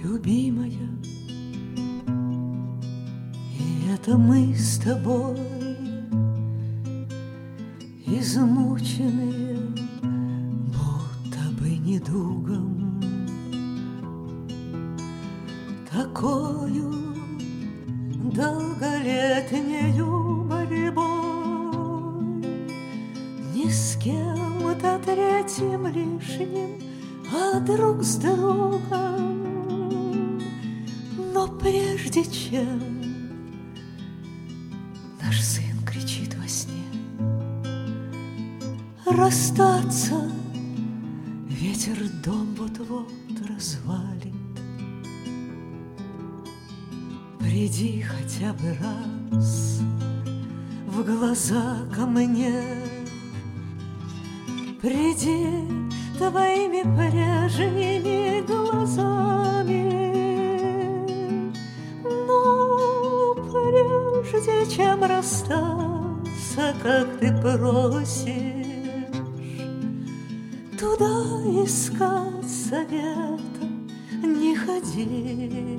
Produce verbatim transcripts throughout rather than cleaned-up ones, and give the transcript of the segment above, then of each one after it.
любимая, и это мы с тобой, измученные, будто бы недугом, такою долголетнею борьбой, не с кем-то третьим лишним, а друг с другом. Но прежде чем наш сын кричит во сне, расстаться ветер дом вот-вот развалит. Приди хотя бы раз в глаза ко мне, приди твоими прежними глазами. Но прежде чем расстаться, как ты просишь, туда искать совета не ходи,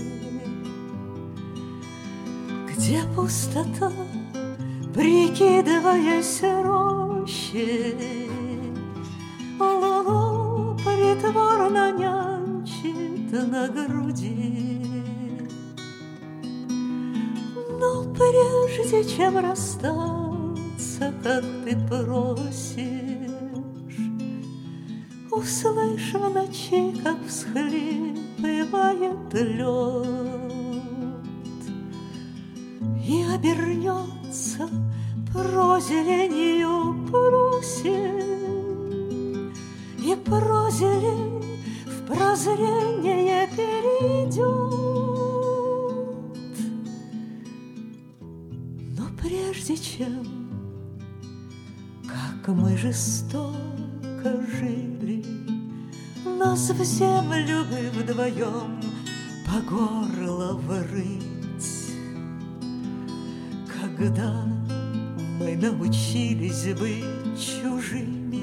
где пустота, прикидываясь рощей, луну притворно нянчит на груди. Но прежде чем расстаться, как ты просишь, услышь в ночи, как всхлипывает лед, и обернется прозеленью просим, и прозелень в прозрение перейдет. Но прежде чем, как мы жестоко жили, нас в землю бы вдвоем по горло врыть, когда мы научились быть чужими,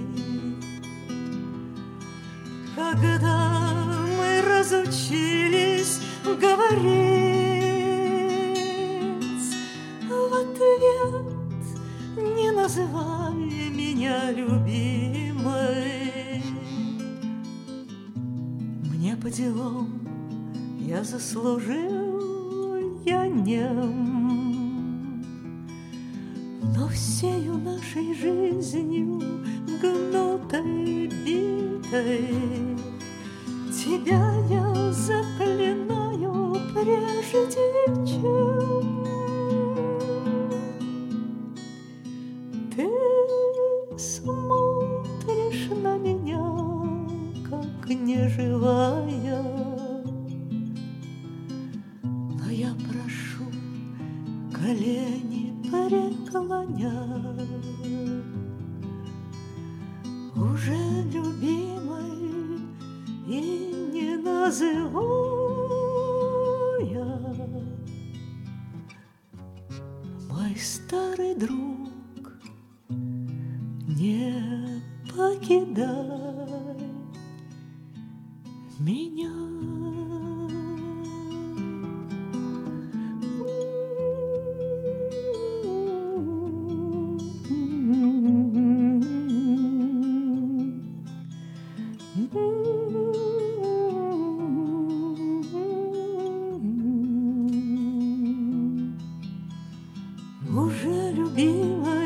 когда мы разучились говорить в ответ: не называй меня любимой. Мне по делам я заслужил, я нем, но всею нашей жизнью, гнутой, битой, тебя я заклинаю прежде чем ты смотришь на меня, как неживая. Но я прошу, колени преклоня, уже любимой и не называя. Мой старый друг, не покидай меня. Уже любимая